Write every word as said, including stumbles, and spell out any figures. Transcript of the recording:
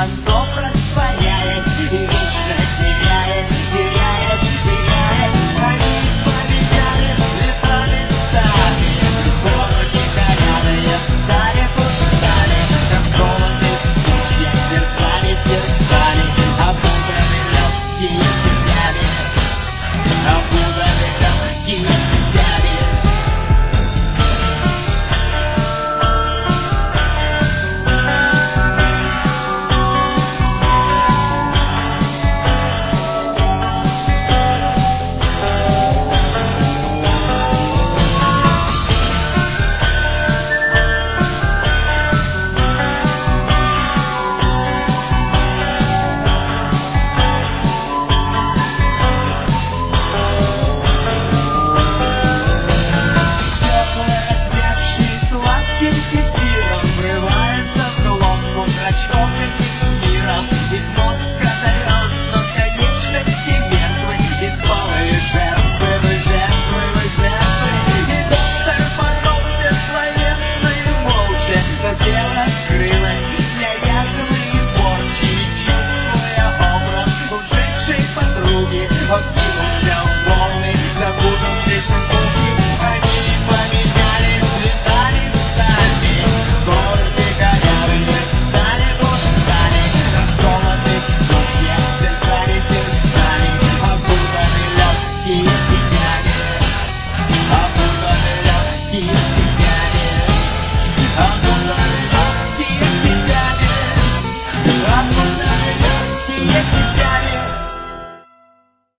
звонков растворяет и вечно теряет, теряет, теряет. Они побежали лесами сами, дороги гоняные стали пустами, расколоты птичья сердцами, сердцами, опутаны легкие цепями, опутаны легкие цепями. Кефиром врывается в глотку зрачков.